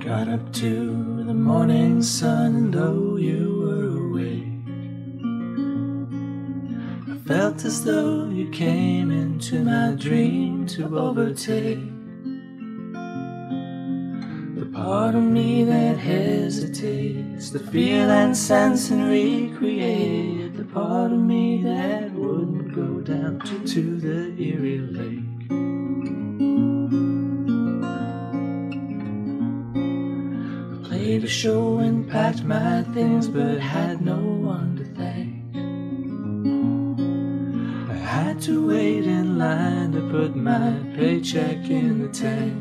Got up to the morning sun, and though you were awake, I felt as though you came into my dream to overtake the part of me that hesitates to feel and sense and recreate, the part of me that wouldn't go down to the Erie Lake. Played a show and packed my things, but had no one to thank. I had to wait in line to put my paycheck in the tank.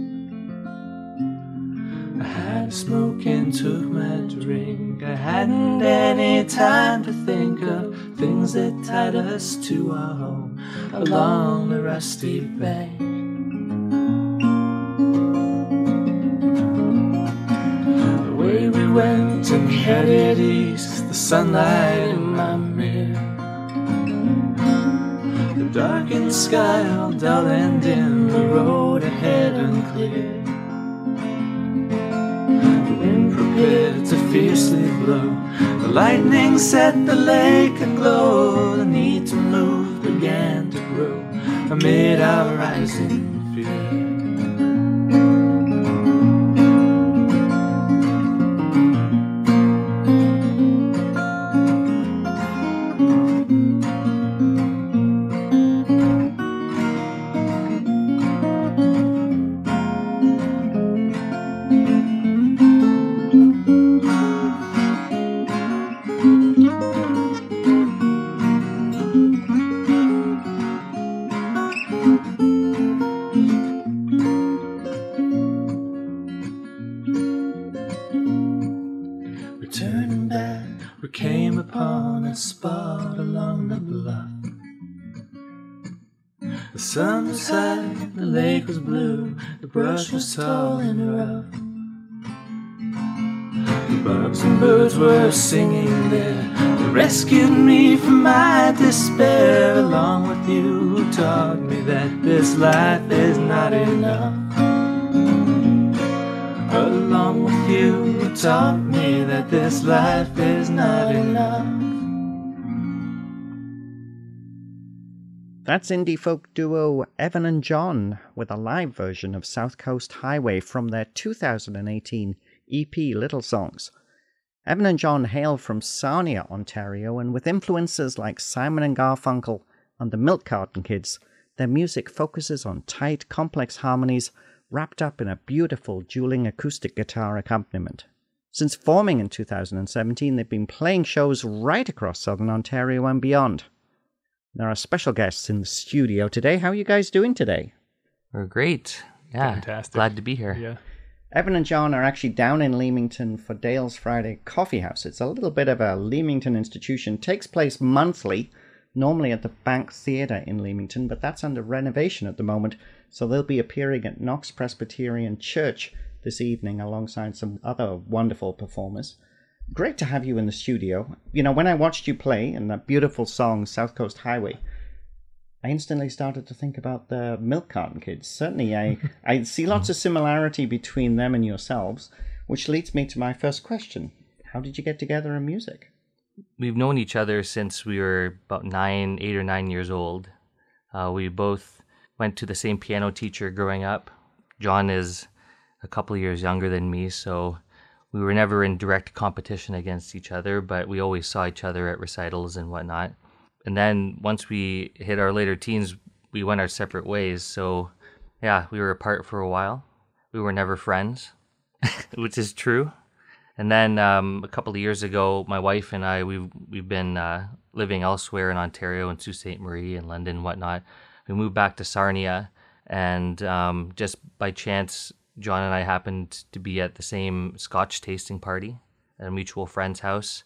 I had a smoke and took my drink. I hadn't any time to think of things that tied us to our home along the rusty bank. We went and headed east, the sunlight in my mirror, the darkened sky all dull and dim, the road ahead unclear, the wind prepared to fiercely blow, the lightning set the lake aglow, the need to move began to grow amid our rising fear. Returning back, we came upon a spot along the bluff. The sun was high, the lake was blue, the brush was tall and rough. The bugs and birds were singing there, they rescued me from my despair. Along with you, who taught me that this life is not enough. Along with you, who taught me that this life is not enough. That's indie folk duo Evan and John with a live version of South Coast Highway from their 2018 EP Little Songs. Evan and John hail from Sarnia, Ontario, and with influences like Simon and Garfunkel and the Milk Carton Kids, their music focuses on tight, complex harmonies wrapped up in a beautiful dueling acoustic guitar accompaniment. Since forming in 2017, they've been playing shows right across Southern Ontario and beyond. There are special guests in the studio today. How are you guys doing today? We're great. Yeah, fantastic. Glad to be here. Yeah. Evan and John are actually down in Leamington for Dale's Friday Coffee House. It's a little bit of a Leamington institution. It takes place monthly, normally at the Bank Theatre in Leamington, but that's under renovation at the moment, so they'll be appearing at Knox Presbyterian Church this evening alongside some other wonderful performers. Great to have you in the studio. You know, when I watched you play in that beautiful song, South Coast Highway, I instantly started to think about the Milk Carton Kids. Certainly, I see lots of similarity between them and yourselves, which leads me to my first question. How did you get together in music? We've known each other since we were about 8 or 9 years old. We both went to the same piano teacher growing up. John is a couple of years younger than me, so we were never in direct competition against each other, but we always saw each other at recitals and whatnot. And then once we hit our later teens, we went our separate ways. So yeah, we were apart for a while. We were never friends, which is true. And then a couple of years ago, my wife and I, we've been living elsewhere in Ontario, in Sault Ste. Marie and London and whatnot. We moved back to Sarnia, and just by chance, John and I happened to be at the same Scotch tasting party at a mutual friend's house.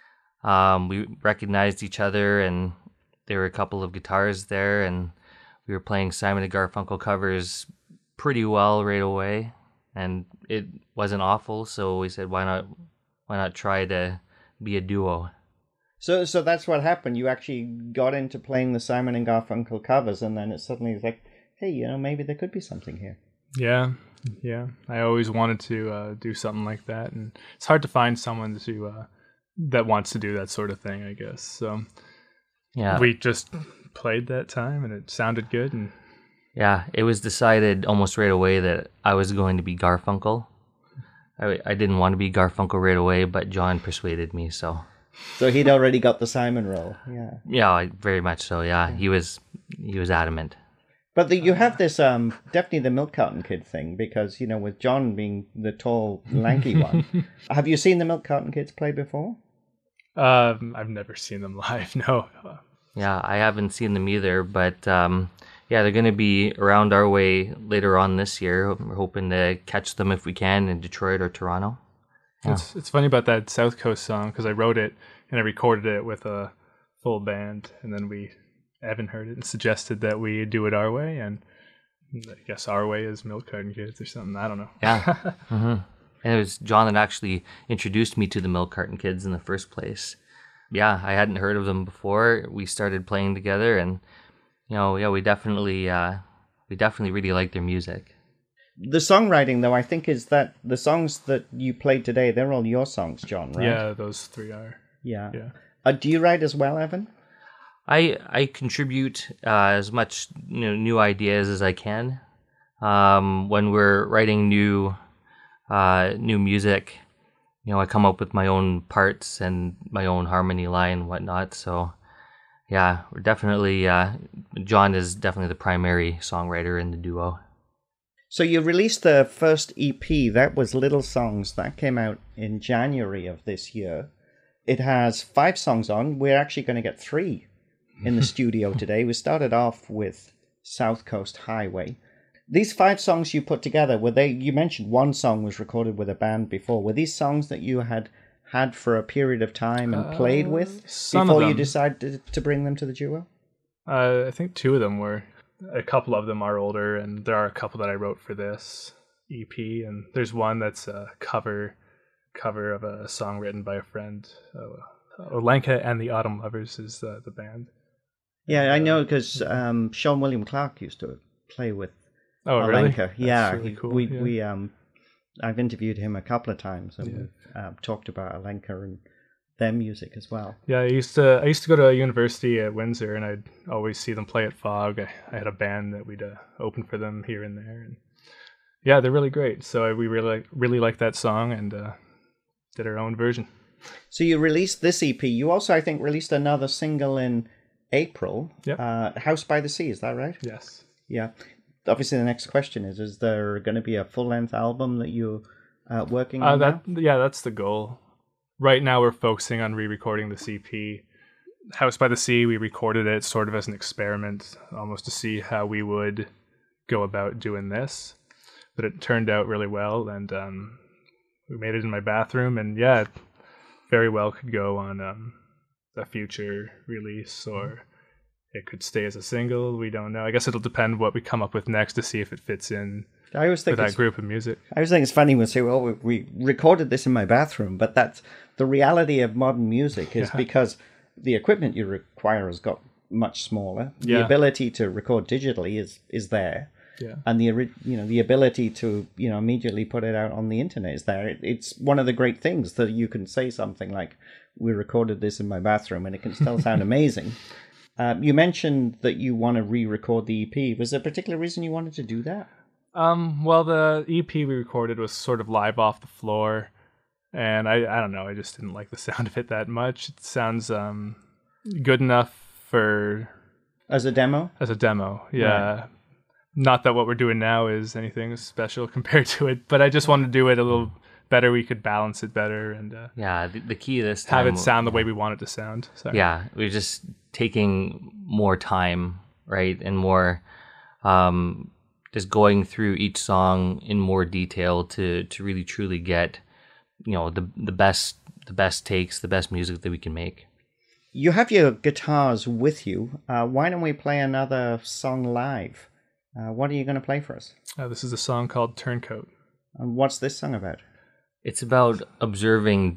We recognized each other, and there were a couple of guitars there, and we were playing Simon and Garfunkel covers pretty well right away, and it wasn't awful, so we said, why not try to be a duo? So that's what happened. You actually got into playing the Simon and Garfunkel covers, and then it suddenly was like, hey, maybe there could be something here. Yeah, yeah. I always wanted to do something like that, and it's hard to find someone to that wants to do that sort of thing, I guess. So Yeah. we just played that time, and it sounded good. And Yeah, it was decided almost right away that I was going to be Garfunkel. I didn't want to be Garfunkel right away, but John persuaded me, so... So he'd already got the Simon role. Yeah. Yeah, very much so, yeah. He was adamant. But you have this definitely the Milk Carton Kid thing, because, you know, with John being the tall, lanky one. Have you seen the Milk Carton Kids play before? I've never seen them live, no. Yeah, I haven't seen them either, but yeah, they're going to be around our way later on this year. We're hoping to catch them if we can in Detroit or Toronto. Yeah. It's funny about that South Coast song, because I wrote it and I recorded it with a full band, and then Evan heard it and suggested that we do it our way, and I guess our way is Milk Carton Kids or something. I don't know. Yeah. Mm-hmm. And it was John that actually introduced me to the Milk Carton Kids in the first place. Yeah, I hadn't heard of them before. We started playing together, and yeah, we definitely really like their music. The songwriting, though, I think is that the songs that you played today, they're all your songs, John, right? Yeah, those three are. Yeah. Yeah. Do you write as well, Evan? I contribute as much new ideas as I can. When we're writing new music, I come up with my own parts and my own harmony line and whatnot. So, yeah, we're definitely John is definitely the primary songwriter in the duo. So you released the first EP, that was Little Songs, that came out in January of this year. It has 5 songs on. We're actually going to get 3 in the studio today. We started off with South Coast Highway. These 5 songs you put together, you mentioned one song was recorded with a band before. Were these songs that you had for a period of time and played with before you decided to bring them to the duo? I think 2 of them were. A couple of them are older, and there are a couple that I wrote for this EP, and there's one that's a cover of a song written by a friend. Olenka and the Autumn Lovers is the band. Yeah, I know, because Sean William Clark used to play with Olenka. Really? Yeah, really cool. we I've interviewed him a couple of times, and we've talked about Olenka and their music as well. Yeah, I used to go to a university at Windsor, and I'd always see them play at Fog. I had a band that we'd open for them here and there, and yeah, they're really great. So we really liked that song, and did our own version. So you released this EP. You also, I think, released another single in April. Yeah. House by the Sea, is that right? Yes. Yeah. Obviously, the next question is there going to be a full-length album that you're working on now? Yeah, that's the goal. Right now, we're focusing on re-recording this EP. House by the Sea, we recorded it sort of as an experiment, almost to see how we would go about doing this. But it turned out really well, and we made it in my bathroom, and yeah, it very well could go on a future release, or it could stay as a single. We don't know. I guess it'll depend what we come up with next to see if it fits in with that group of music. I always think it's funny when we say, well, we recorded this in my bathroom, but that's the reality of modern music is because the equipment you require has got much smaller. Yeah. The ability to record digitally is there. Yeah. And the ability to immediately put it out on the internet is there. It's one of the great things that you can say something like, we recorded this in my bathroom, and it can still sound amazing. You mentioned that you want to re-record the EP. Was there a particular reason you wanted to do that? Well, the EP we recorded was sort of live off the floor, and I don't know, I just didn't like the sound of it that much. It sounds good enough as a demo? As a demo, yeah. Right. Not that what we're doing now is anything special compared to it, but I just wanted to do it a little better. We could balance it better, and the key this time, have it sound the way we want it to sound. Sorry. Yeah, we're just taking more time, right, and more just going through each song in more detail to really truly get the best takes, the best music that we can make. You have your guitars with you. Why don't we play another song live? What are you going to play for us? This is a song called Turncoat. And what's this song about? It's about observing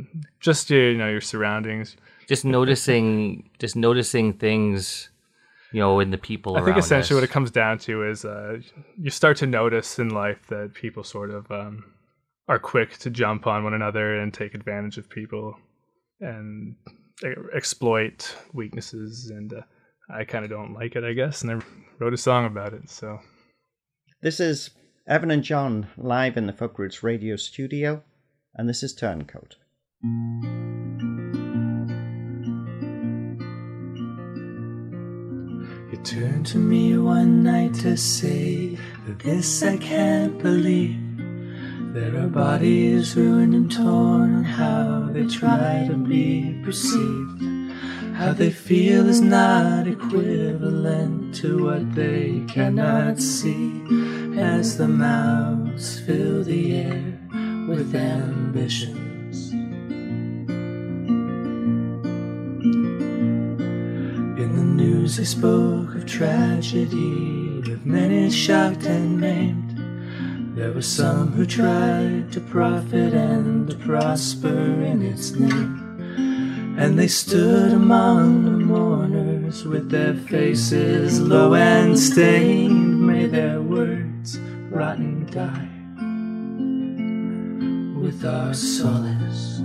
just your surroundings. Just noticing things, in the people I around think essentially us. what it comes down to is you start to notice in life that people sort of are quick to jump on one another and take advantage of people and exploit weaknesses, and I kind of don't like it, I guess, and I wrote a song about it. So This is Evan and John live in the Folk Roots radio studio, and this is Turncoat. You turned to me one night to say that this I can't believe. There are bodies ruined and torn, and how they try to be perceived. How they feel is not equivalent to what they cannot see, as the mouths fill the air with ambitions. In the news they spoke of tragedy, with many shocked and maimed. There were some who tried to profit and to prosper in its name. And they stood among the mourners with their faces low and stained. May their words rot and die with our solace.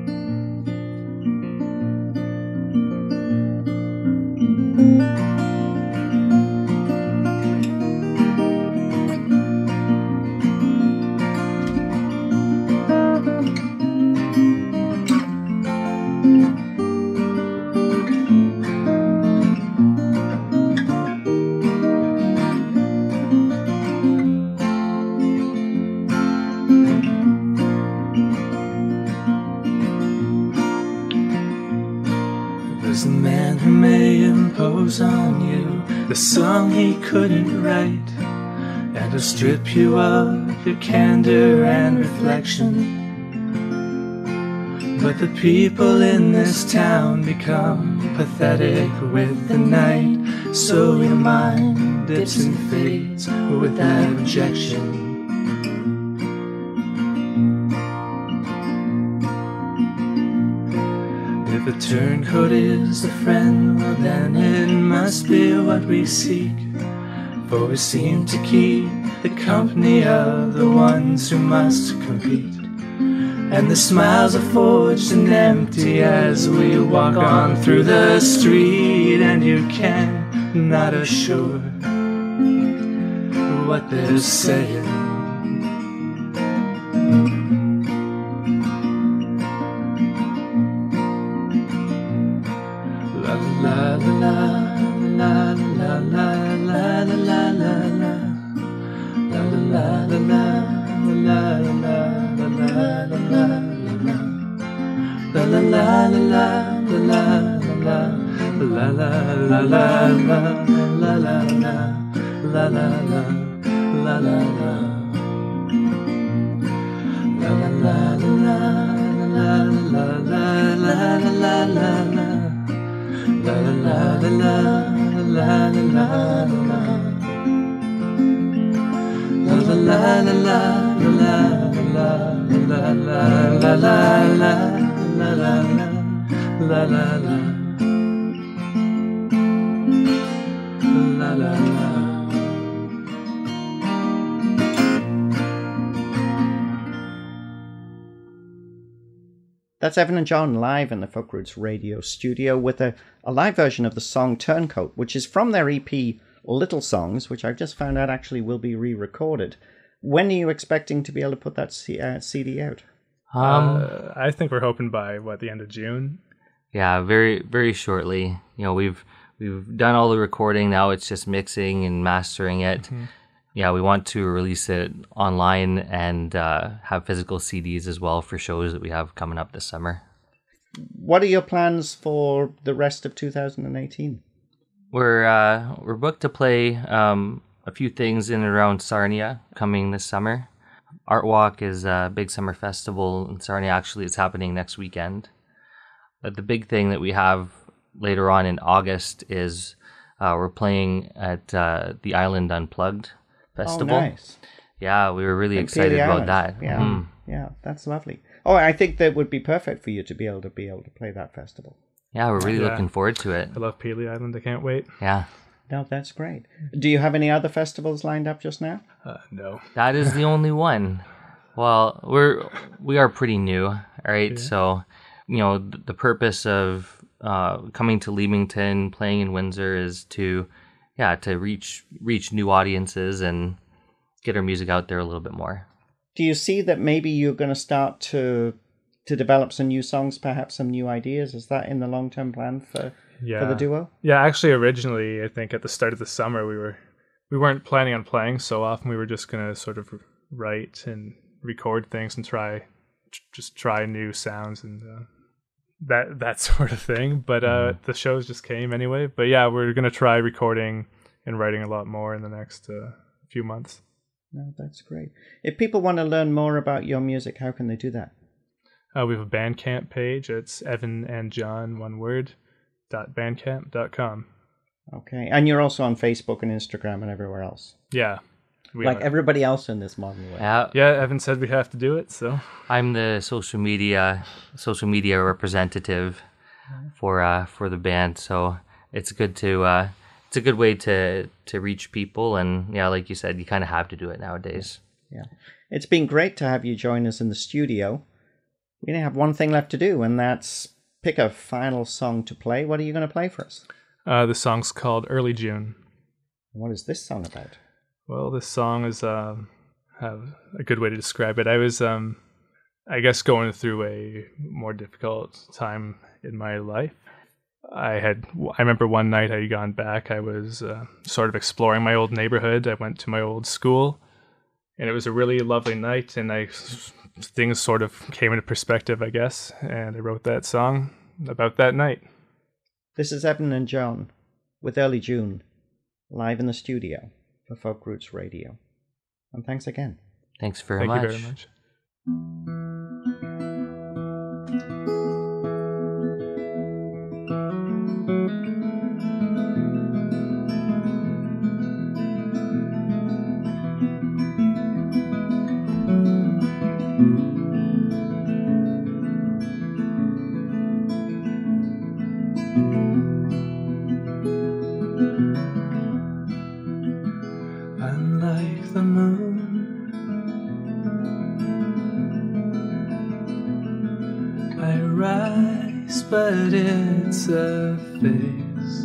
There's a man who may impose on you the song he couldn't write, and he'll strip you of your candor and reflection. But the people in this town become pathetic with the night, so your mind dips and fades with abjection. If a turncoat is a friend, well then it must be what we seek. For we seem to keep the company of the ones who must compete. And the smiles are forged and empty as we walk on through the street. And you can not assure what they're saying. La la la la la la la la la la la la la la la la That's Evan and John live in the Folk Roots radio studio with a live version of the song Turncoat, which is from their EP Little Songs, which I've just found out actually will be re-recorded. When are you expecting to be able to put that CD out? I think we're hoping by the end of June. Yeah, very very shortly. We've done all the recording. Now it's just mixing and mastering it. Mm-hmm. Yeah, we want to release it online and have physical CDs as well for shows that we have coming up this summer. What are your plans for the rest of 2018? We're booked to play a few things in and around Sarnia coming this summer. Art Walk is a big summer festival in Sarnia. Actually, it's happening next weekend. But the big thing that we have later on in August is we're playing at the Island Unplugged Festival. Oh, nice. Yeah, we were really excited about that. Yeah, yeah, that's lovely. Oh, I think that would be perfect for you to be able to play that festival. Yeah, we're really looking forward to it. I love Peely Island. I can't wait. Yeah. No, that's great. Do you have any other festivals lined up just now? No. That is the only one. Well, we are pretty new, right? Yeah. So, the purpose of coming to Leamington, playing in Windsor, is to reach new audiences and get our music out there a little bit more. Do you see that maybe you're going to start to develop some new songs, perhaps some new ideas? Is that in the long-term plan for the duo? Yeah, actually, originally, I think at the start of the summer, we weren't planning on playing so often. We were just going to sort of write and record things and try new sounds and that sort of thing. But the shows just came anyway. But yeah, we're going to try recording and writing a lot more in the next few months. No, that's great. If people want to learn more about your music, how can they do that? We have a Bandcamp page. It's Evan and John, one word, .bandcamp.com. Okay. And you're also on Facebook and Instagram and everywhere else. Yeah. Like everybody else in this modern way. Yeah, Evan said we have to do it, so I'm the social media representative for the band. So it's good to it's a good way to reach people, and yeah, like you said, you kind of have to do it nowadays. Yeah, it's been great to have you join us in the studio. We only have one thing left to do, and that's pick a final song to play. What are you going to play for us? The song's called Early June. What is this song about? Well, this song is a good way to describe it. I was, I guess, going through a more difficult time in my life. I remember one night I had gone back. I was sort of exploring my old neighborhood. I went to my old school, and it was a really lovely night. And things sort of came into perspective, I guess. And I wrote that song about that night. This is Evan and John with Early June, live in the studio for Folk Roots Radio. And thanks again. Thanks very much. Thank you very much. Unlike the moon, I rise, but it's a phase.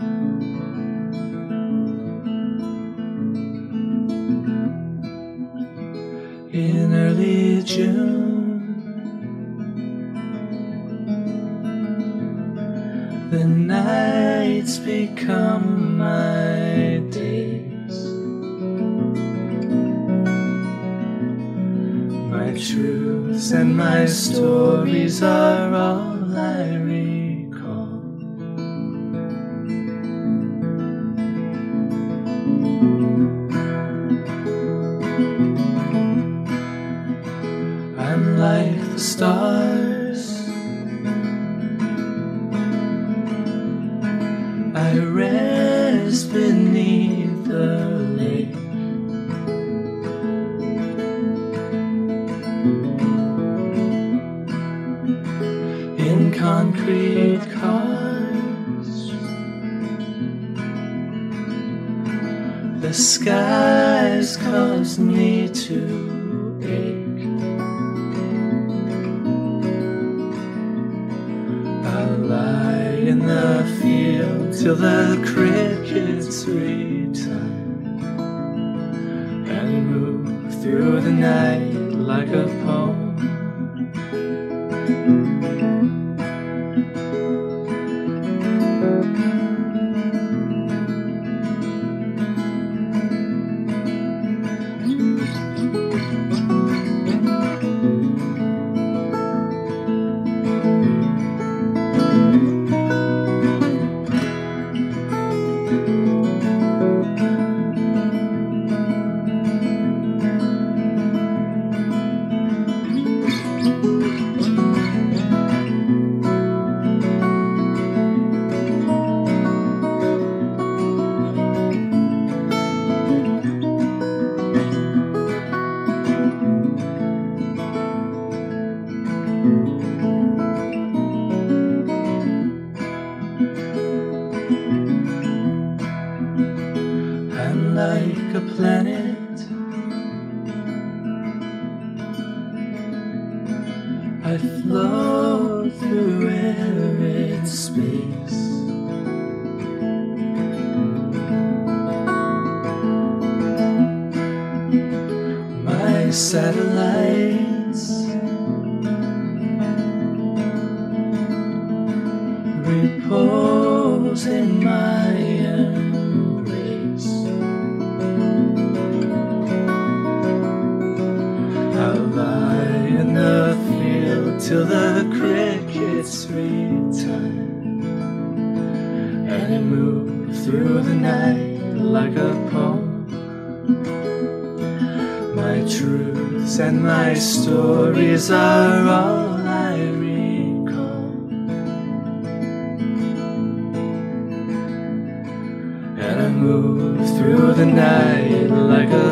In early June, the nights become my days. My truths and my stories are all I recall. I'm like the stars, I rest beneath the lake. In concrete cars, the skies cause me to ache. I'll lie in the field till the crickets return, and move through the night like a poem. like a planet. I float through arid space. My satellites repose in my embrace. I'll lie in the field till the crickets retire, and I move through the night like a poem. My truths and my stories are all I recall, and I move through the night like a